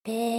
シルバ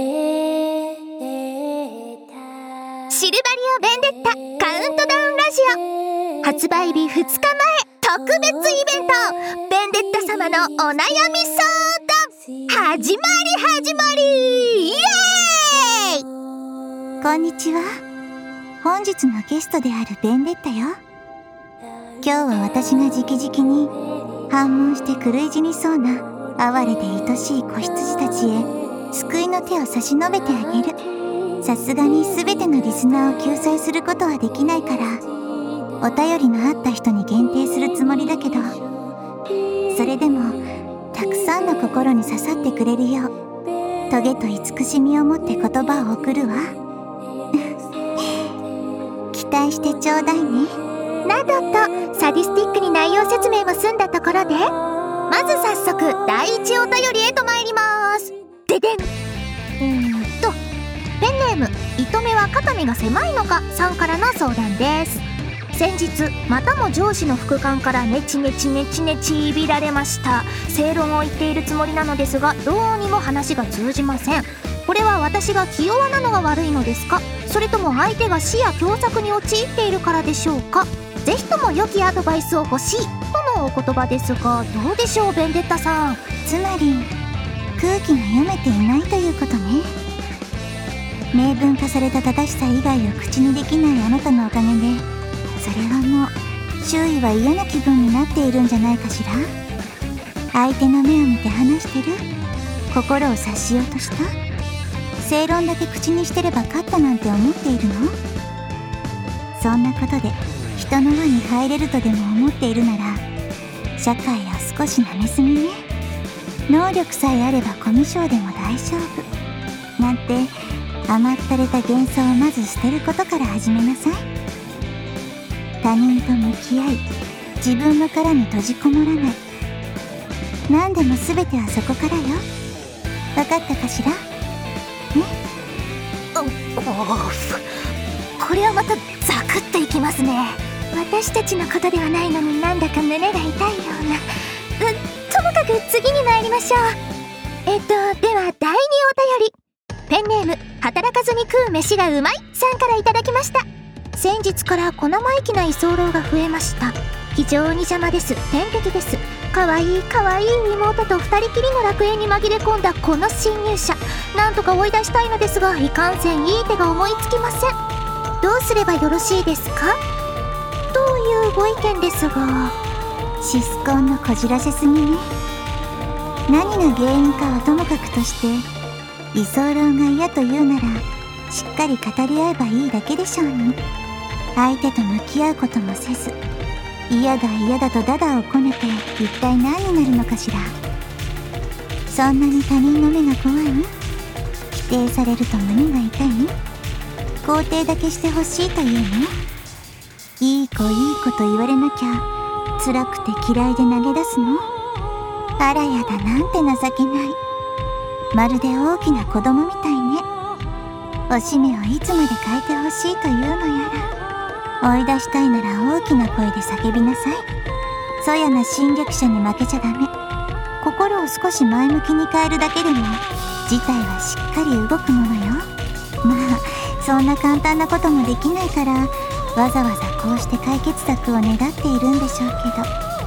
リオベンデッタカウントダウンラジオ発売日2日前特別イベントベンデッタ様のお悩み相談始まりイエーイ。 こんにちは。本日のゲストであるベンデッタよ。今日は私が直々に反問して狂い死にそうな哀れで愛しい子羊たちへ救いの手を差し伸べてあげる。さすがに全てのリスナーを救済することはできないからお便りのあった人に限定するつもりだけど、それでもたくさんの心に刺さってくれるようトゲと慈しみを持って言葉を送るわ期待してちょうだいね。 などとサディスティックに内容説明も済んだところで、まず早速第一お便りへと参ります。ででん。ペンネーム糸目は肩身が狭いのかさんからの相談です。先日またも上司の副官からネチネチいびられました。正論を言っているつもりなのですがどうにも話が通じません。これは私が気弱なのが悪いのですか、それとも相手が死や狭窄に陥っているからでしょうか。ぜひとも良きアドバイスを欲しいとのお言葉ですが、どうでしょうベンデッタさん。 つまり空気が読めていないということね。明文化された正しさ以外を口にできないあなたのおかげで、それはもう周囲は嫌な気分になっているんじゃないかしら。相手の目を見て話してる、心を察しようとした、正論だけ口にしてれば勝ったなんて思っているの。そんなことで人の輪に入れるとでも思っているなら社会を少し舐めすぎね。能力さえあればコミュ障でも大丈夫なんて甘ったれた幻想をまず捨てることから始めなさい。他人と向き合い自分の殻に閉じこもらない。何でも全てはそこからよ。分かったかしらね。 これはまたザクッといきますね。私たちのことではないのになんだか胸が痛いような。ともかく次に参りましょう。では第2お便り、ペンネーム働かずに食う飯がうまいさんからいただきました。先日から小生意気な居候が増えました。非常に邪魔です。天敵です。かわいい妹と二人きりの楽園に紛れ込んだこの侵入者、なんとか追い出したいのですがいかんせんいい手が思いつきません。どうすればよろしいですかというご意見ですが。 シスコンのこじらせすぎね。何が原因かはともかくとして居候が嫌というならしっかり語り合えばいいだけでしょうに。相手と向き合うこともせず嫌だとダダをこねて一体何になるのかしら。そんなに他人の目が怖い？否定されると胸が痛い？肯定だけしてほしいというの？いい子と言われなきゃ辛くて嫌いで投げ出すの？あらやだ、なんて情けない。まるで大きな子供みたいね。おしめをいつまで変えてほしいというのやら。追い出したいなら大きな声で叫びなさい。そやな侵略者に負けちゃダメ。心を少し前向きに変えるだけでも事態はしっかり動くものよ。まあそんな簡単なこともできないからわざわざこうして解決策を願っているんでしょうけど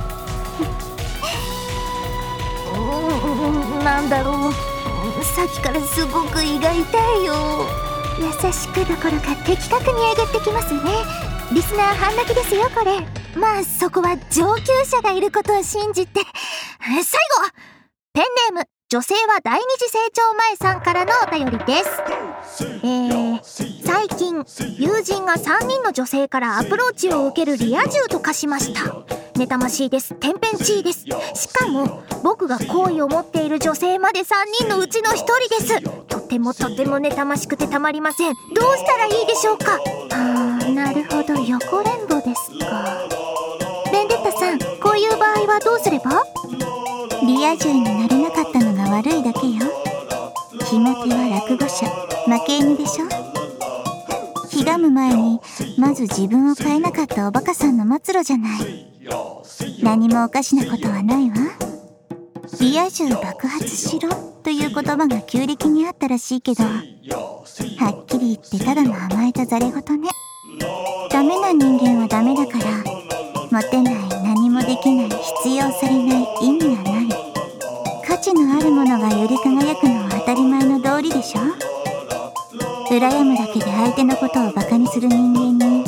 なんだろう、さっきからすごく胃が痛いよ。優しくどころか的確にえぐってきますね。リスナー半泣きですよこれ。まあそこは上級者がいることを信じて。最後ペンネーム女性は第二次成長前さんからのお便りです。最近友人が3人の女性からアプローチを受けるリア充と化しました。妬ましいです。天変地異です。しかも僕が好意を持っている女性まで3人のうちの1人です。とても妬ましくてたまりません。どうしたらいいでしょうか。なるほど、横連動ですか。ベンデッタさん、こういう場合はどうすれば？ リア充になれなかったのが悪いだけよ。ひも手は落語者、負け犬でしょ。ひがむ前にまず自分を変えなかったおバカさんの末路じゃない。何もおかしなことはないわ。 リア充爆発しろという言葉が旧暦にあったらしいけど、はっきり言ってただの甘えたざれ言ね。ダメな人間はダメだから、モテない、何もできない、必要されない、意味がない。価値のあるものがより輝くのは当たり前の道理でしょ。羨むだけで相手のことをバカにする人間に、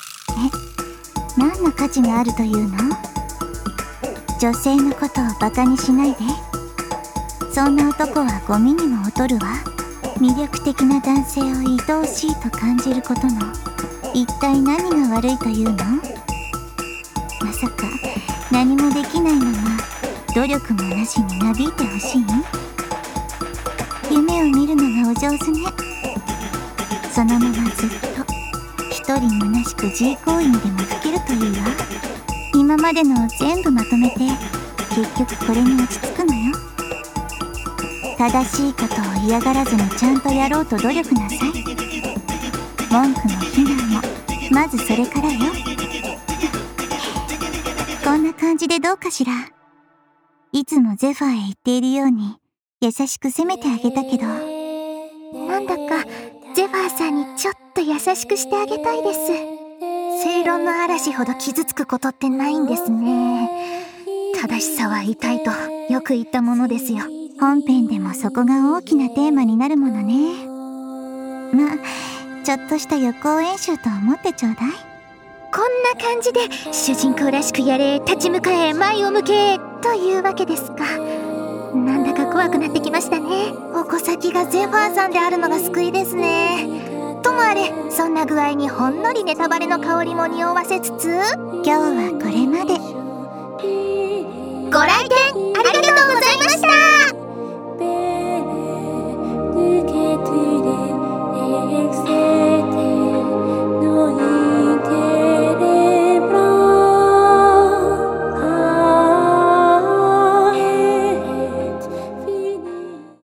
何の価値があるというの？女性のことをバカにしないで。そんな男はゴミにも劣るわ。魅力的な男性を愛おしいと感じることの一体何が悪いというの？まさか何もできないまま努力もなしになびいてほしい？夢を見るのがお上手ね。そのままずっと一人虚しく自慰行為にでもふけるというわ。今までのを全部まとめて結局これに落ち着くのよ。正しいことを嫌がらずにちゃんとやろうと努力なさい。文句も非難もまずそれからよ。こんな感じでどうかしら。いつもゼファーへ言っているように優しく責めてあげたけど、 なんだかゼファーさんにちょっと優しくしてあげたいです。正論の嵐ほど傷つくことってないんですね。正しさは痛いとよく言ったものですよ。 本編でもそこが大きなテーマになるものね。まあちょっとした予行演習と思ってちょうだい。 こんな感じで主人公らしくやれ、立ち向かえ、前を向けというわけですか。なんだか怖くなってきましたね。矛先がゼファーさんであるのが救いですね。ともあれ、そんな具合にほんのりネタバレの香りも匂わせつつ、 今日はこれまで。 ご来店あり